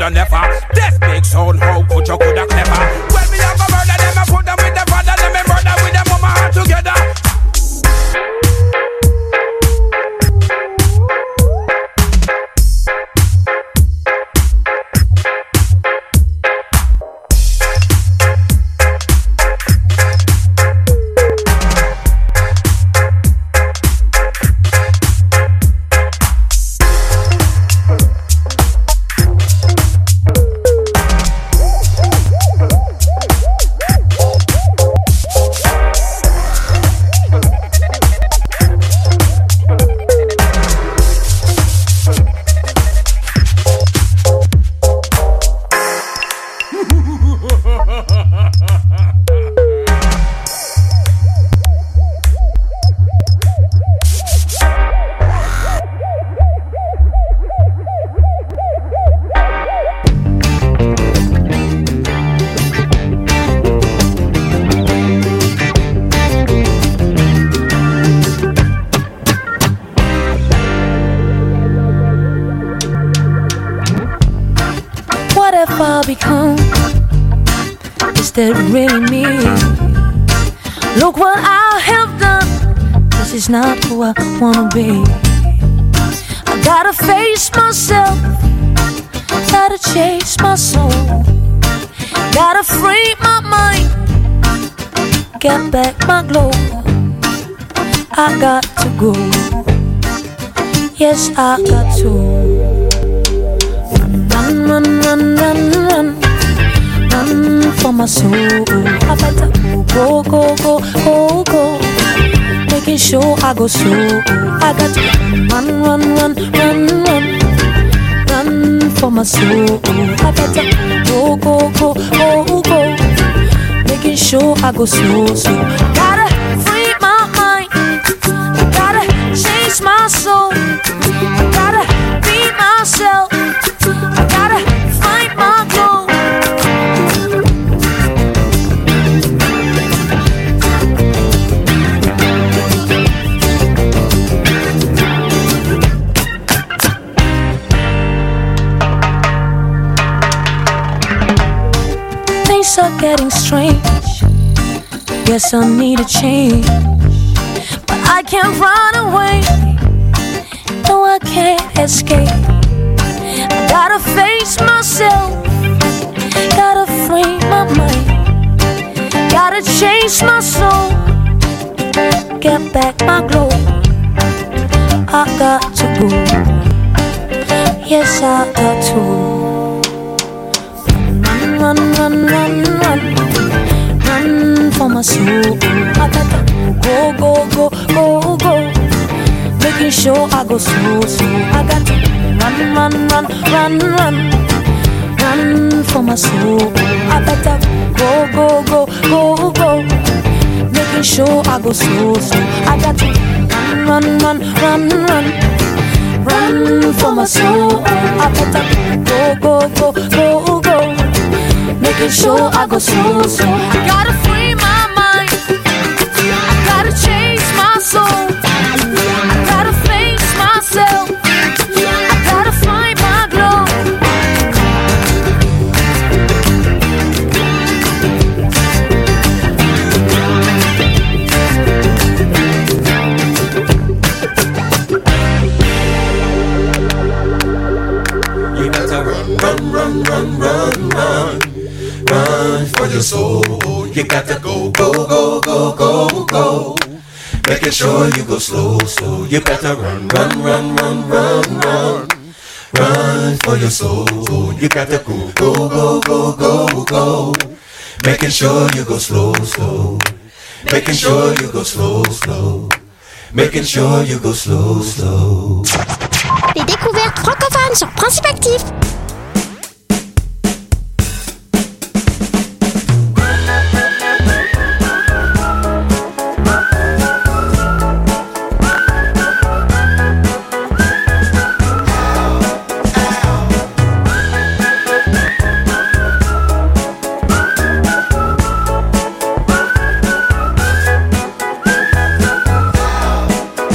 you never. This big sound, how could you coulda clever? When me have a murder them, I put them with the father, them me murder with them mama all together. Become, is that really me? Look what I have done. This is not who I wanna be. I gotta face myself, gotta chase my soul, gotta free my mind, get back my glow. I got to go, yes I got to. Run, run, run, run, run, run for my soul. I better go, go, go, go, go, making sure I go slow. I got to run, run, run, run, run, run for my soul. I better go, go, go, go, go, making sure I go slow. So gotta free my mind, gotta chase my soul, gotta be myself. I gotta find my glow. Things are getting strange. Guess I need a change, but I can't run away. No, I can't escape. Gotta face myself, gotta free my mind, gotta chase my soul, get back my glow. I got to go, yes I got to. Run, run, run, run, run, run for my soul. I gotta go, go, go, go, go, making sure I go slow, so I got to run, run, run, run, run, run for my soul. I better go, go, go, go, go, making sure I go slow, so I got to run, run, run, run, run, run for my soul. I better go, go, go, go, go, making sure I go slow, so I gotta free my mind, I gotta chase my soul, I gotta face myself, I gotta find my glow. You gotta run, run, run, run, run, run for your soul. You gotta go, go, go, go, go, go, making sure you go slow, slow. You better run, run, run, run, run, run, run for your soul. You gotta go, go, go, go, go, go, making sure you go slow, slow, making sure you go slow, slow, making sure you go slow, slow. Les découvertes francophones sur Principe Actif.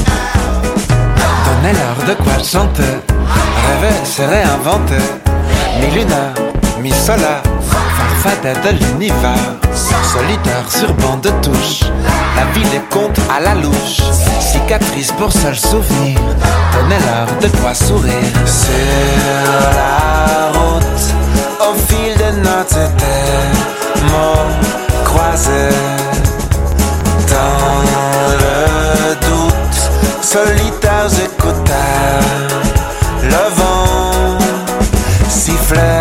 Donnez-leur de quoi chanter, rêver, se réinventer. mi lunaire, mi solaire, farfadet de l'univers, solitaire sur banc de touche, la vie les compte à la louche, cicatrice pour seul souvenir, donnez-leur de quoi sourire. Sur la route, au fil de notre terre, mots croisés, dans le doute, solitaires écouteurs, le vent sifflait.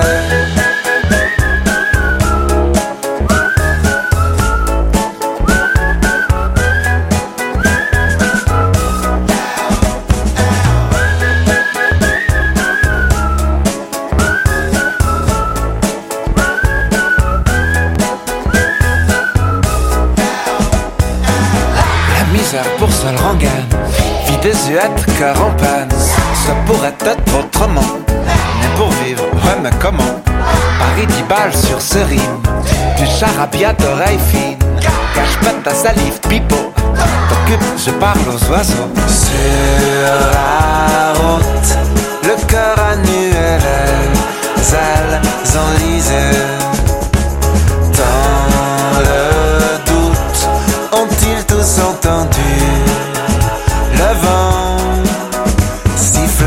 Pour seule rengaine, vie désuète, cœur en peine. Ça pourrait être autrement, mais pour vivre, ouais mais comment? Paris 10 balles sur ce rime, du charabia d'oreilles fines, cache-pète ta salive, pipeau, t'occupe, je parle aux oiseaux. Sur la route, le cœur à nu et les ailes enlisées. Dans le doute, ont-ils tous entendu le vent siffler?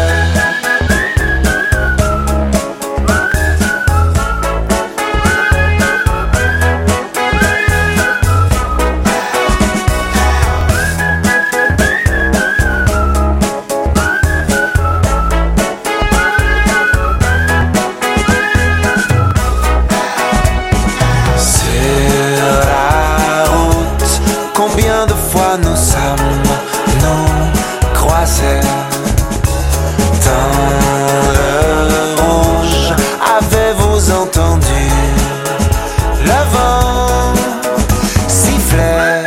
Nous sommes nous croisés dans le rouge. Avez-vous entendu le vent siffler?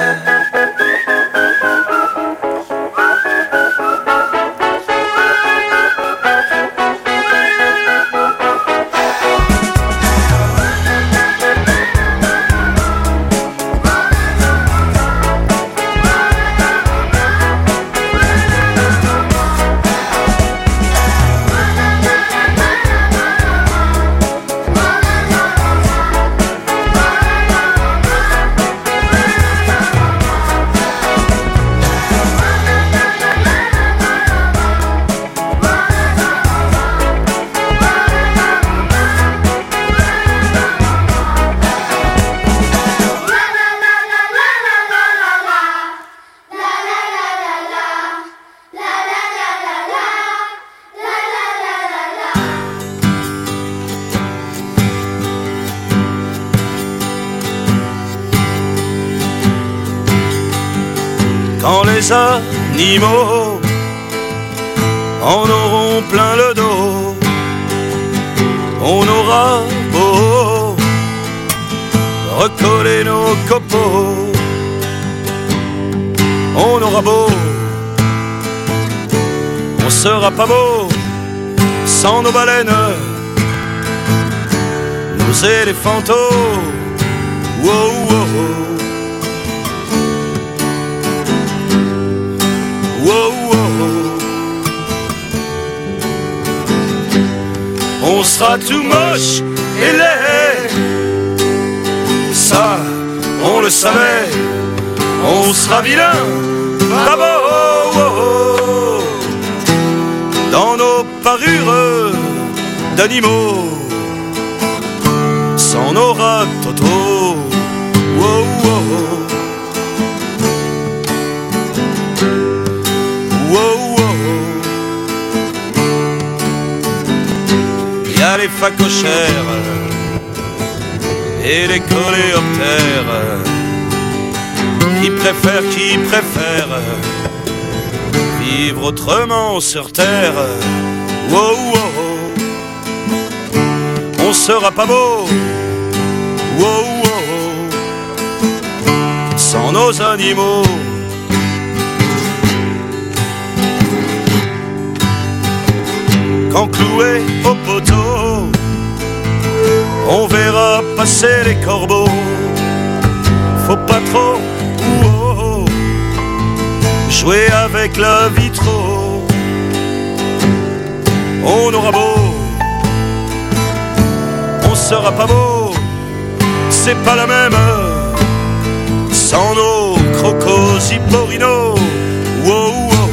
Quand les animaux en auront plein le dos, on aura beau recoller nos copeaux, on aura beau, on sera pas beau sans nos baleines, nos éléphantaux, wow, wow. Wow, wow. On sera tout moche et laid, ça on le savait. On sera vilain, pas beau, dans nos parures d'animaux, sans nos rats totaux. Wow, wow. Il y a les phacochères et les coléoptères qui préfèrent vivre autrement sur terre. Wow, wow. On sera pas beau, wow, wow. Sans nos animaux. Quand cloué au poteau, on verra passer les corbeaux. Faut pas trop jouer avec la vie trop. On aura beau sera pas beau, c'est pas la même sans nos crocos hipporinos. Wow, wow,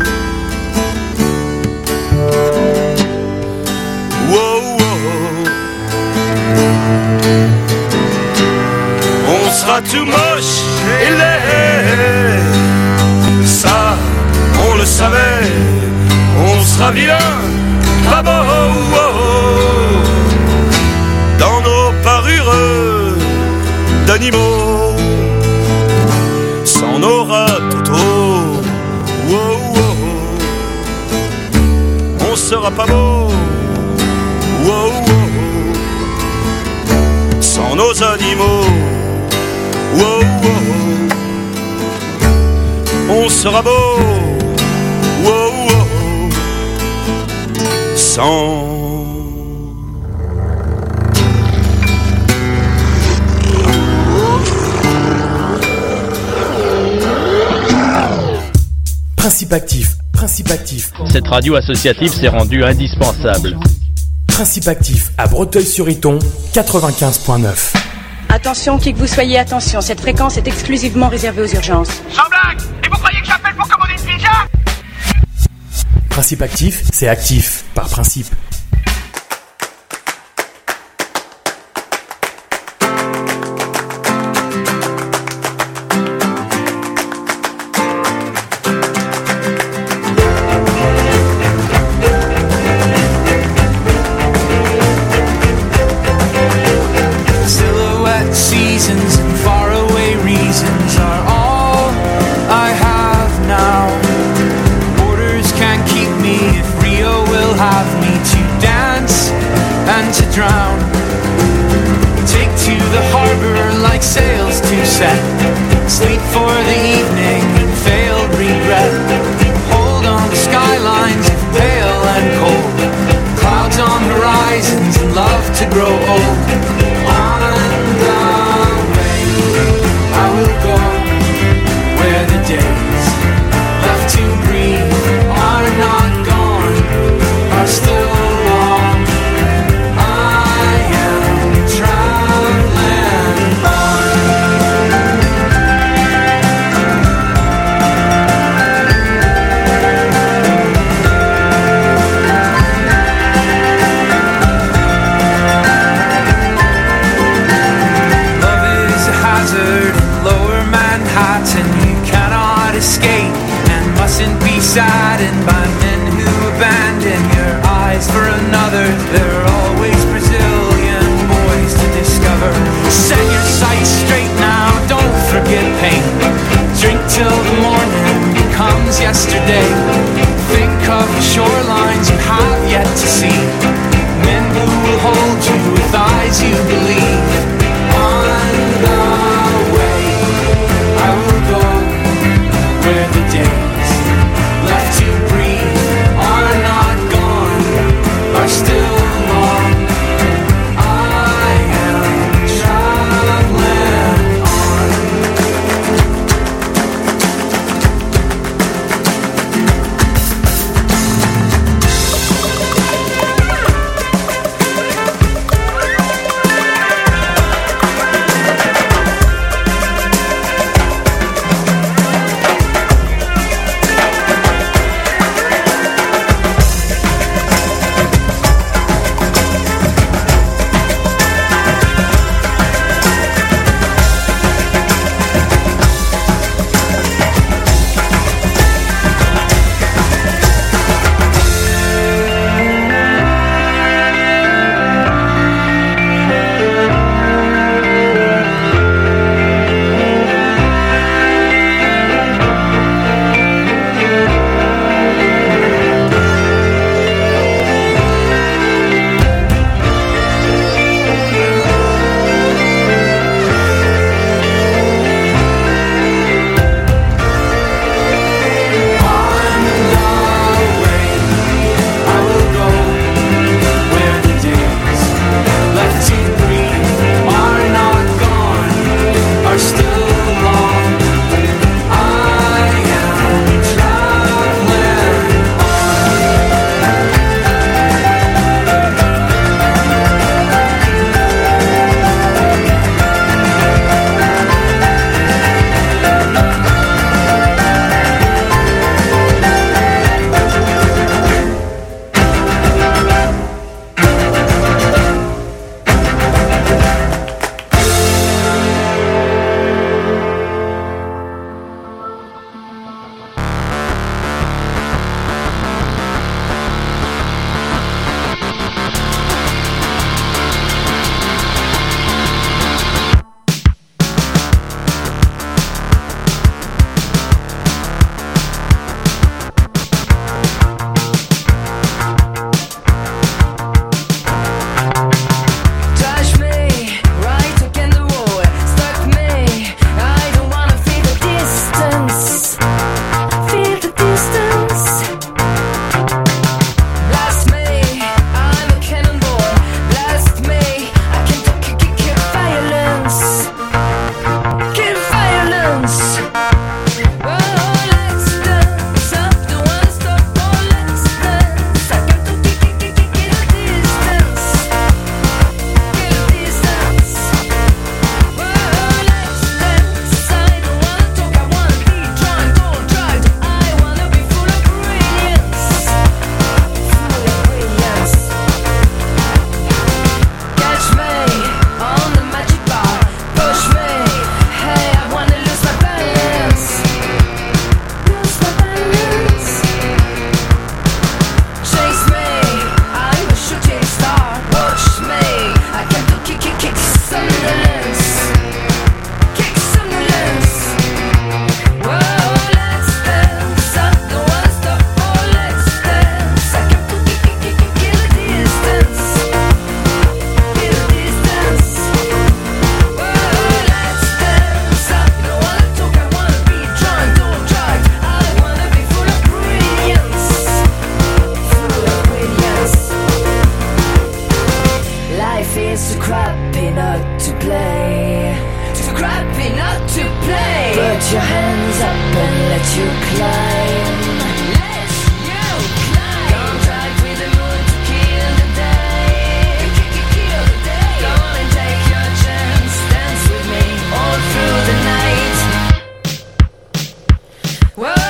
wow, wow. On sera tout moche et laid, ça on le savait. On sera vilain, pas beau, dans nos parures d'animaux, sans nos rats-totaux. On sera pas beau, sans nos animaux. On sera beau, sans. Principe actif, principe actif. Cette radio associative s'est rendue indispensable. Principe actif à Breteuil-sur-Iton, 95.9. Attention, qui que vous soyez, attention, cette fréquence est exclusivement réservée aux urgences. Sans blague! Et vous croyez que j'appelle pour commander une pizza? Principe actif, c'est actif, par principe. Sleep for the evening and failed regret. Hold on to skylines pale and cold. Clouds on horizons and love to grow old. On the way I will go where the days left to breathe are not gone, are still long. I am traveling on. Saddened by men who abandon your eyes for another. There are always Brazilian boys to discover. Set your sights straight now, don't forget pain. Drink till the morning becomes yesterday. Think of the shorelines you have yet to see. Men who will hold you with eyes you believe. On the way I will go where the days left to breathe are not gone, are still long. I am traveling on. It's too crappy not to play. Too crappy not to play. Put your hands up and let you climb. Let you climb. Contact with the moon to kill the day. Kill the day. Go on and take your chance. Dance with me all through the night. Whoa.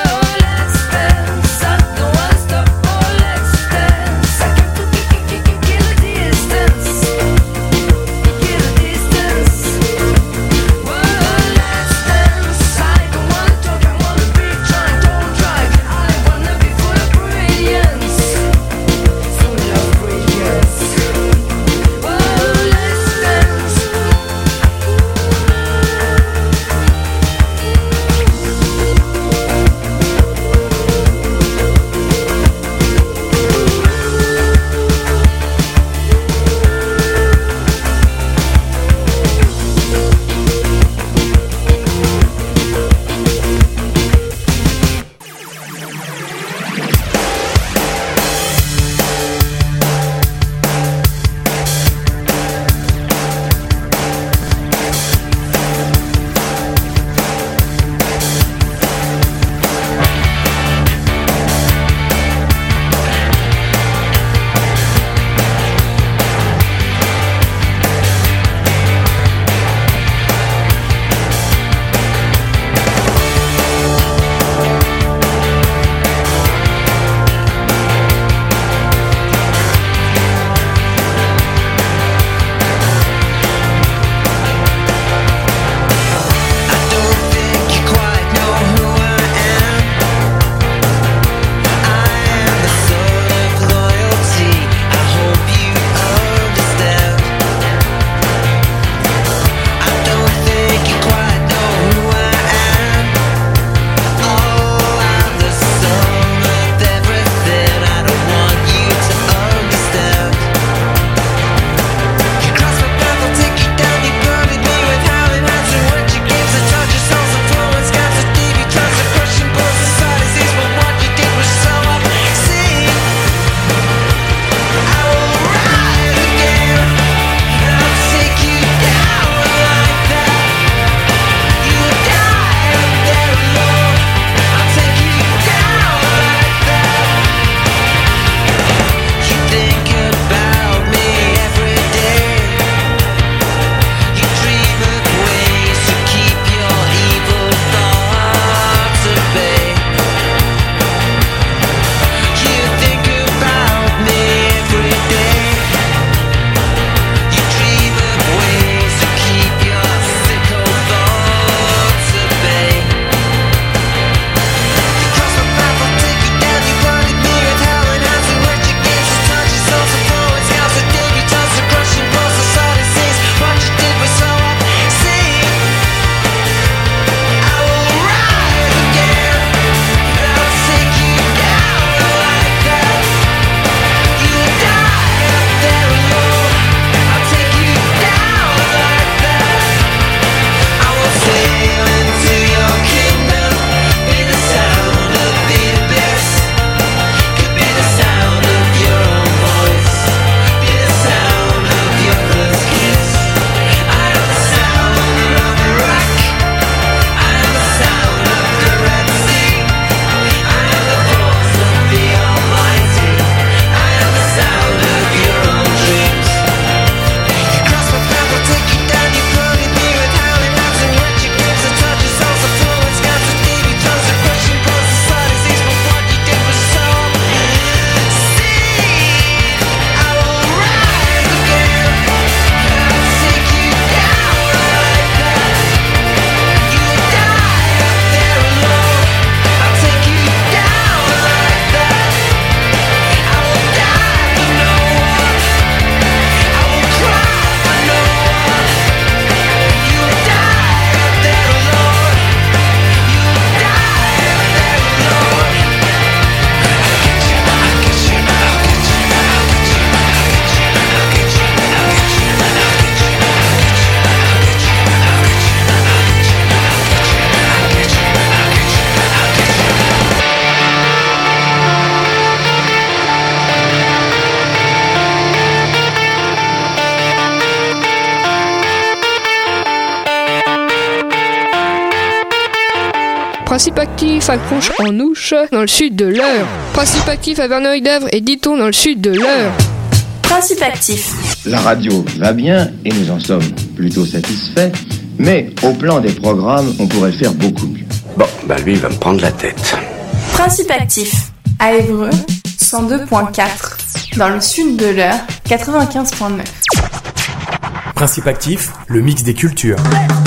Principe actif à Conche-en-Ouche, dans le sud de l'Eure. Principe actif à Verneuil-d'Avre et Diton, dans le sud de l'Eure. Principe actif. La radio va bien et nous en sommes plutôt satisfaits, mais au plan des programmes, on pourrait faire beaucoup mieux. Bon, lui, il va me prendre la tête. Principe actif. À Évreux, 102.4. Dans le sud de l'Eure, 95.9. Principe actif, le mix des cultures.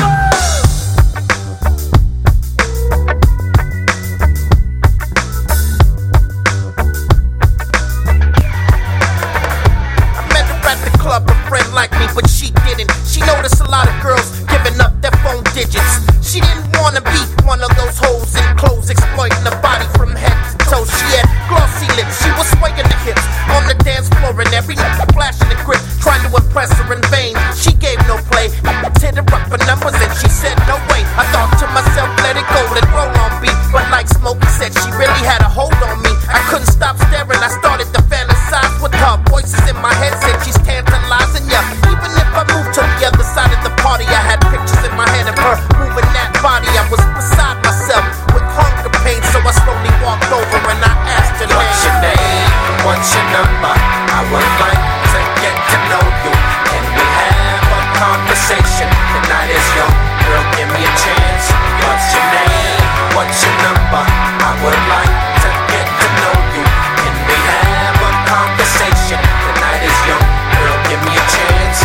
She didn't wanna be one of those hoes in clothes exploiting the body from head to toe. She had glossy lips, she was swaying the hips on the dance floor and every night flashing the grip, trying to impress her in vain. She gave no play, hit her up for numbers and she said no way. I thought to myself, let it go, let roll on beat. But like Smokey said, she really had a hold on me. I couldn't stop staring, I started to fantasize with her. Voices in my head said she's tantalizing ya. Even if I moved to the other side of the party, I had pictures in my head of her moving that body. I was beside myself with hunger pain, so I slowly walked over and I asked her, what's your name? What's your number? I would like to get to know you. Can we have a conversation? The night is young, girl, give me a chance. What's your name? What's your number? I would like to get to know you. Can we have a conversation? The night is young, girl, give me a chance.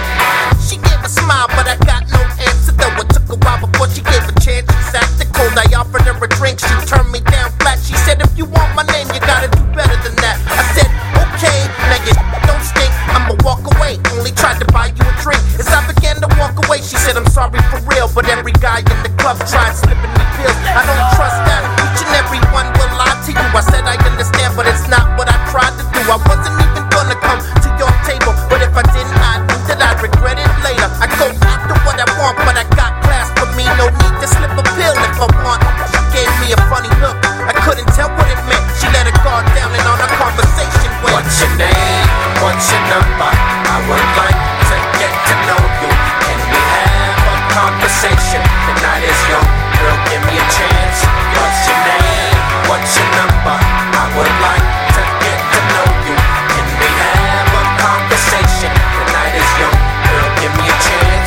She gave a smile, but I got no answer though. It took a while before she gave a chance. She's acting cold, I offered her a drink. She turned me down flat. She said, if you want my name, you gotta do better than that. I said, okay, now you don't stink. I'ma walk away, only tried to buy you a drink. As I began to walk away, she said, I'm sorry for real, but every guy in the club tried slipping me pills. I don't trust that, each and every one will lie to you. I said I understand, but it's not what I tried to do. I wasn't even gonna come to your table, but if I didn't, I knew that I'd regret it later. I go after what I want, but I got class for me, no need to slip a pill if I want. She gave me a funny look, I couldn't tell what it meant. She let her guard down and on our conversation went, what's your name? What's your number? I would like to get to know you. Can we have a conversation? The night is young, girl, give me a chance. What's your name? What's your number? I would like to get to know you. Can we have a conversation? The night is young, girl, give me a chance.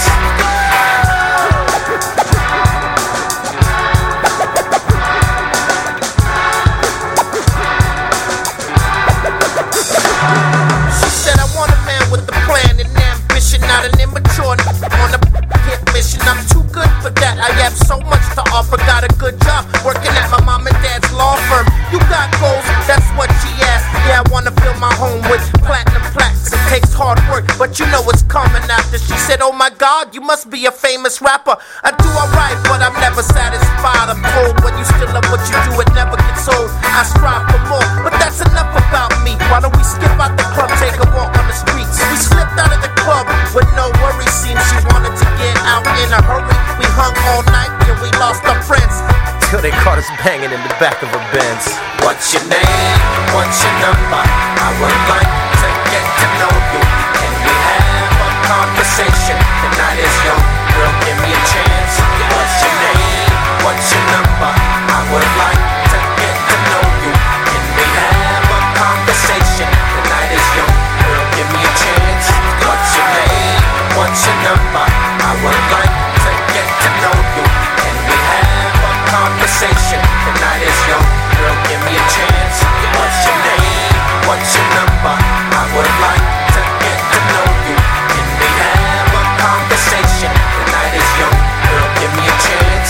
She said I want a man with a plan and ambition, not an immature on a hit mission. I'm too good for that. I have so much to offer. Got a good job working at my mom and dad's law firm. You got goals, that's what she asked. Yeah, I wanna fill my home with platinum plaques. It takes hard work, but you know it's coming after. She said, oh my God, you must be a famous rapper. I do alright, but I'm never satisfied. I'm told when you still love what you do, it never gets old. I strive for more, but that's enough about me. Why don't we skip out the club, take a walk on the streets? We slipped out of the club with no worries. Seems she wanted to get out in a hurry. We hung all night till we lost our friends, till they caught us banging in the back of a Benz. What's your name? What's your number? I would like to get to know you. Can we have a conversation? The night is young, girl, give me a chance. What's your name? What's your number? I would like to get to know you. Can we have a conversation? The night is young, girl, give me a chance. What's your name? What's your number? I would like to get to know you. Can we have a conversation? The night is young, girl, give me a chance. What's your name? What's your number? I would like to get to know you. Can we have a conversation? The night is young, girl, give me a chance.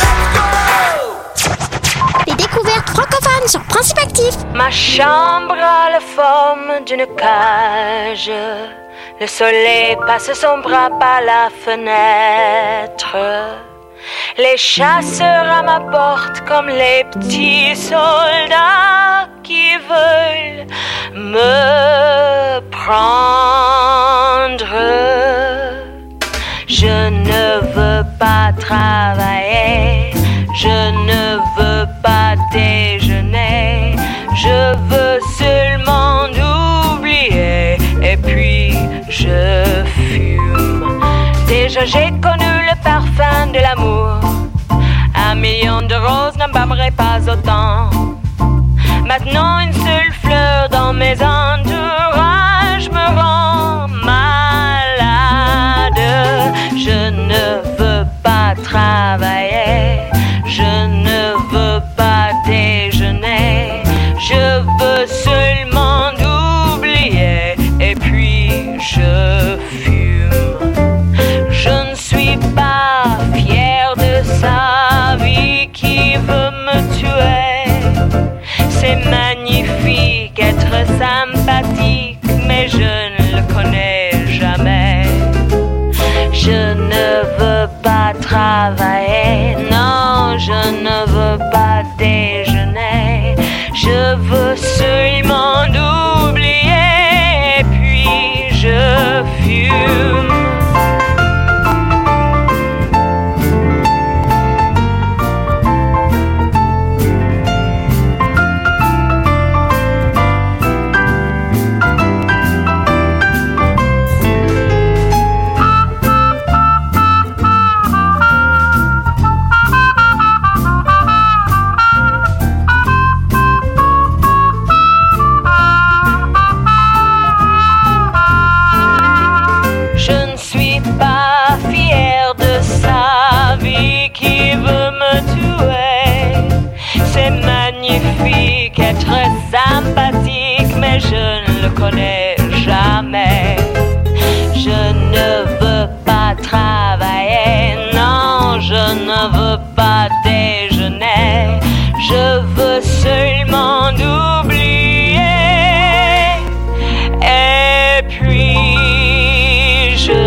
Les découvertes francophones sur Principe Actif. Ma chambre a la forme d'une cage. Le soleil passe son bras par la fenêtre. Les chasseurs à ma porte comme les petits soldats qui veulent me prendre. Je ne veux pas travailler, je ne veux pas déjeuner, je veux seulement oublier et puis je fume. Déjà j'ai connu le parfum de l'amour. À Un million de roses n'embâmerait pas autant. Maintenant une seule fleur dans mes entourages me rend malade. Je ne veux pas travailler, je ne veux pas déjeuner, je veux seulement oublier et puis je fume. Je ne suis pas fière de sa vie qui veut me tuer. C'est magnifique être sympathique, mais je ne le connais jamais. Je ne veux pas travailler, non, je ne veux pas déjeuner. Je veux seulement oublier, et puis je fume. Être sympathique, mais je ne le connais jamais. Je ne veux pas travailler, non, je ne veux pas déjeuner. Je veux seulement oublier, et puis je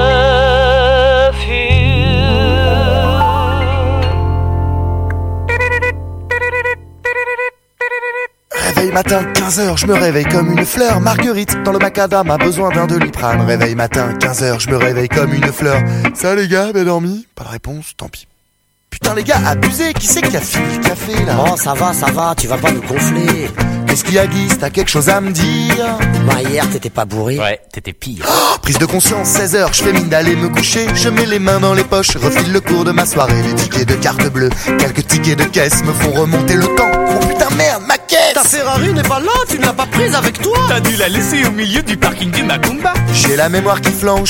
Réveil matin, 15h, je me réveille comme une fleur. Marguerite, dans le macadam, a besoin d'un Doliprane. Réveil matin, 15h, je me réveille comme une fleur. Ça les gars, bien dormi? Pas de réponse, tant pis. Putain les gars, abusé, qui c'est qui a fini le café là? Oh ça va, tu vas pas nous gonfler. Qu'est-ce qu'il y a Guy, t'as quelque chose à me dire? Bah hier t'étais pas bourré. Ouais, t'étais pire. Oh, prise de conscience, 16h, je fais mine d'aller me coucher. Je mets les mains dans les poches, refile le cours de ma soirée. Les tickets de carte bleue, quelques tickets de caisse me font remonter le temps. Oh putain merde, ma caisse! Ta Ferrari n'est pas là, tu ne l'as pas prise avec toi. T'as dû la laisser au milieu du parking du Macumba. J'ai la mémoire qui flanche,